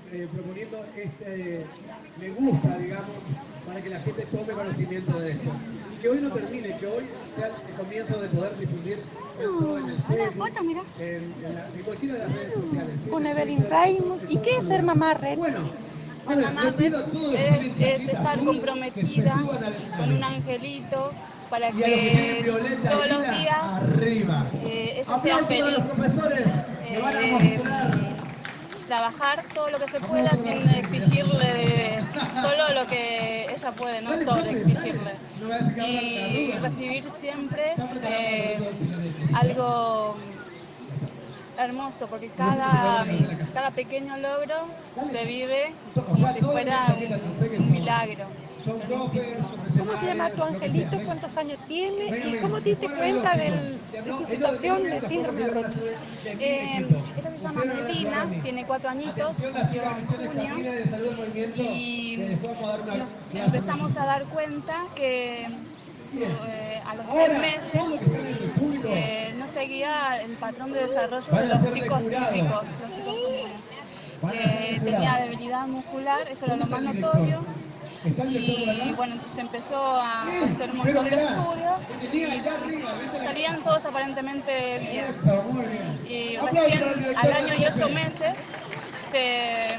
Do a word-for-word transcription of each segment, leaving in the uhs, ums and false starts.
eh, proponiendo este, me gusta, digamos, para que la gente tome conocimiento de esto. Y que hoy no termine, que hoy sea el comienzo de poder difundir esto en el Facebook, en, en, la, en cualquiera de las redes sociales. ¿Sí? Con Evelyn Raymond. ¿Y qué es ser mamá red? Bueno, ser mamá red es, es estar comprometida con un angelito para que todos los días eh, ella sea feliz. Eh, trabajar todo lo que se pueda sin exigirle solo lo que ella puede, no sobre exigirle. Y recibir siempre eh, algo hermoso, porque cada, cada pequeño logro se vive como si fuera un, un milagro. ¿Cómo se llama tu angelito? ¿Cuántos años tiene? ¿Y cómo te diste cuenta del, de su situación de síndrome de Rett? Eh, ella se llama Melina, tiene cuatro añitos, nació en junio, y nos empezamos a dar cuenta que eh, a los seis meses eh, no seguía el patrón de desarrollo de los chicos típicos, los chicos comunes. Eh, tenía debilidad muscular, eso era lo más notorio. Y bueno, se empezó a hacer un montón de estudios y salían todos aparentemente bien. Y recién al año y ocho meses se,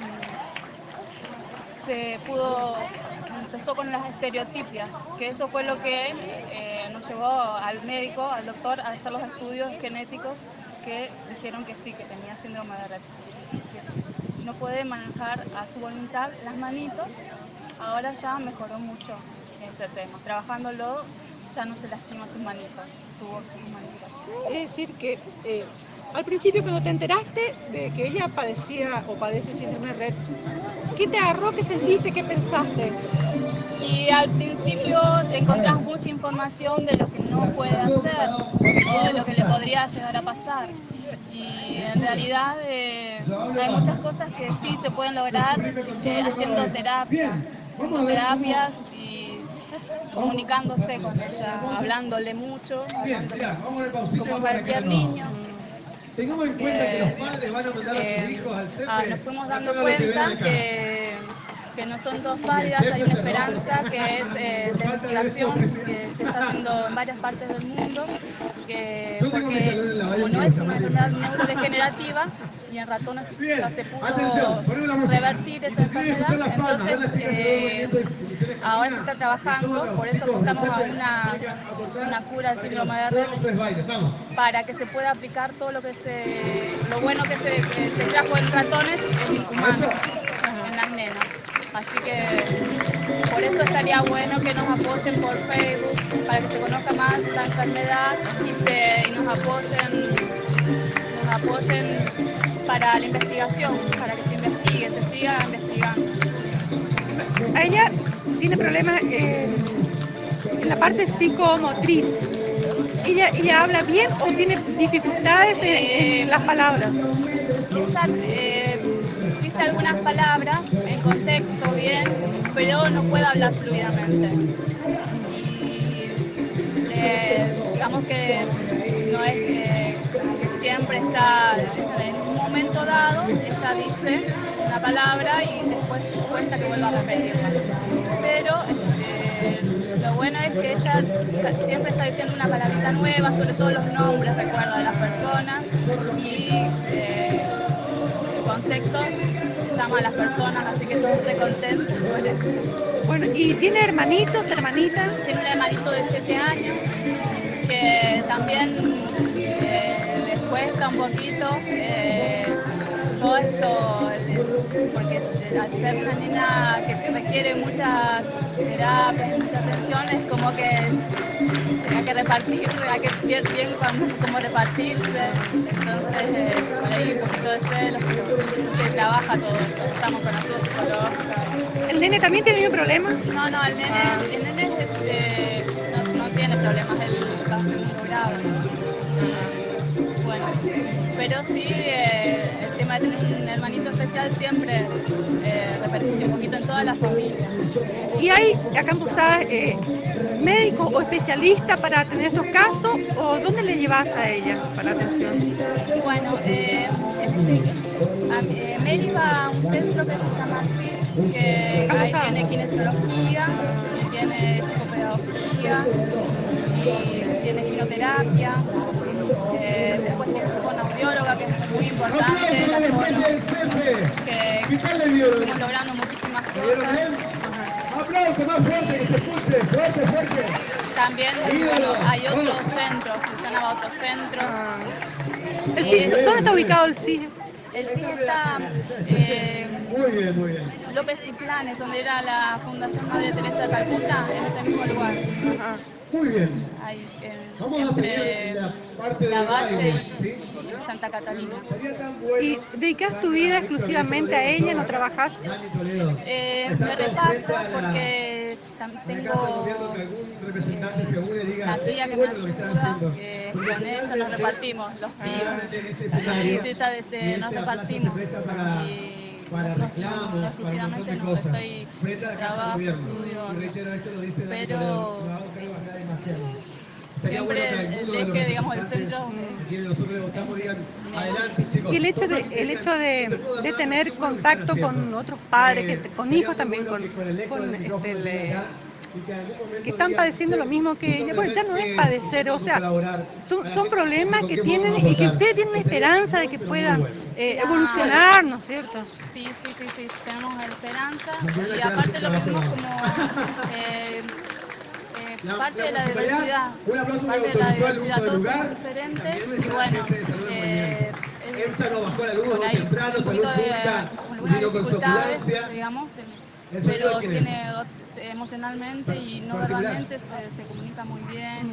se pudo, empezó con las estereotipias, que eso fue lo que eh, nos llevó al médico, al doctor, a hacer los estudios genéticos que dijeron que sí, que tenía síndrome de Rett. No puede manejar a su voluntad las manitos. Ahora ya mejoró mucho ese tema. Trabajándolo ya no se lastima sus manitas, su, sus manitas. Es decir que eh, al principio cuando te enteraste de que ella padecía o padece síndrome de Rett, ¿qué te agarró? ¿Qué sentiste? ¿Qué pensaste? Y al principio te encontrás mucha información de lo que no puede hacer o de lo que le podría llegar a pasar. Y en realidad eh, hay muchas cosas que sí se pueden lograr eh, haciendo terapia. Haciendo terapias y comunicándose con ella, hablándole mucho, hablándole como cualquier niño. Tengamos en cuenta que los padres van a mandar a sus hijos al C E P. Ah, nos fuimos dando cuenta que, que no son dos válidas, hay una esperanza que es eh, de investigación que se está haciendo en varias partes del mundo, que porque como no es una enfermedad neurodegenerativa, y en ratones ya se pudo revertir esa enfermedad, entonces eh, ahora se está trabajando, por eso buscamos a una, una cura del síndrome de Rett, para que se pueda aplicar todo lo que se, lo bueno que se, que se trajo en ratones en humanos, en las nenas. Así que por eso estaría bueno que nos apoyen por Facebook, para que se conozca más la enfermedad y, se, y nos apoyen, nos apoyen para la investigación, para que se investigue, se siga investigando. Ella tiene problemas eh, en la parte psicomotriz. ¿Ella, ella habla bien o tiene dificultades en, en las palabras? Ella eh, dice algunas palabras en contexto bien, pero no puede hablar fluidamente. Y eh, digamos que no es que, que siempre está en un momento dado, ella dice una palabra y después cuesta que vuelva a repetirla. Pero eh, lo bueno es que ella siempre está diciendo una palabrita nueva, sobre todo los nombres, recuerda, de las personas, y eh, el contexto llama a las personas, así que todos estén contentos. Bueno, ¿y tiene hermanitos, hermanitas? Tiene un hermanito de siete años que también eh, les cuesta un poquito eh, todo esto, porque al ser una nena que requiere muchas terapias, mucha atención, es como que hay que repartir, hay que ver bien cómo repartirse, entonces eh, por ahí un poquito de celos, se trabaja todo esto, estamos con ayuda psicológica. ¿El nene también tiene un problema? No, no, el nene, el nene es, este, no, no tiene problemas, él va a ser muy grave, ¿no? Bueno, pero sí, eh, el tema de tener un hermanito especial siempre eh, repercute un poquito en toda la familia. ¿Y hay acá en Posadas eh, médico o especialista para tener estos casos? ¿O dónde le llevas a ella para atención? Bueno, eh, este, a, eh, Mary va a un centro centro que se llama CIS, que ahí tiene kinesiología, tiene psicopedagogía y tiene quinoterapia. Eh, después tiene fonoaudióloga, que es muy importante, la fono, que estamos logrando muchísimas cosas. Aplauso más fuerte, que se escuche, fuerte, fuerte. También bueno, hay otros centros, funcionaba otro centro. El C I S, ¿dónde está ubicado el C I S? El C I S está eh, muy bien, muy bien. López y Planes, donde era la Fundación Madre Teresa de Calcuta, en ese mismo lugar. Ajá. Muy bien. Ahí, en, Vamos a entre seguir la parte de la Valle baile, ¿sí? y Santa Catalina. ¿Y dedicas tu vida exclusivamente a ella? ¿No trabajas? Eh, me reparto porque tengo la tía que me ayuda, que con ella nos repartimos los tíos, la visita desde nos repartimos y para reclamos, para un montón de cosas. Estoy frente a la Casa de Gobierno. Y reitero, esto lo dice Dani Toledo, lo hago cargo acá demasiado. Sería bueno que alguno de los que, digamos, el centro, a quienes nosotros votamos digan, adelante chicos. Y el hecho de, el hecho de, de tener contacto con otros padres, que, con hijos también, con, con este, le, que están padeciendo lo mismo que ella. Bueno, ya no es padecer, o sea, son, son problemas que tienen y que ustedes tienen esperanza de que puedan eh, evolucionar, ¿no es cierto? Sí, sí, sí, sí, tenemos esperanza y aparte lo vemos como eh, eh, parte de la diversidad, parte de la diversidad, todos somos diferentes y bueno, eh, Elsa nos bajó la luz por ahí temprano, un salud poquito de junta, algunas vino con su dificultades, ambulancia. digamos, ¿Eso pero quién tiene es? emocionalmente y no verbalmente se, se comunica muy bien.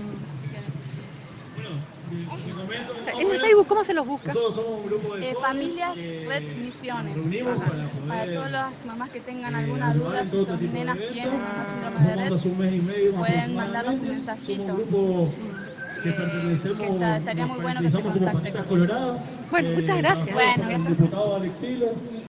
En el Facebook, ¿cómo se los busca? Nosotros somos un grupo de Eh, familias Red Misiones. reunimos para poder Para todas las mamás que tengan alguna ayudar duda, en si todo sus tipo de nenas eventos. tienen una síndrome de Tomamos Red, un mes y medio más pueden mandarnos un aproximadamente. mensajito. Somos un grupo que Eh, pertenecemos, que está- estaría muy nos bueno que se caracterizamos como contacten Patitas con Coloradas. Bueno, muchas gracias. Bueno, Con el gracias. diputado Alex Silo.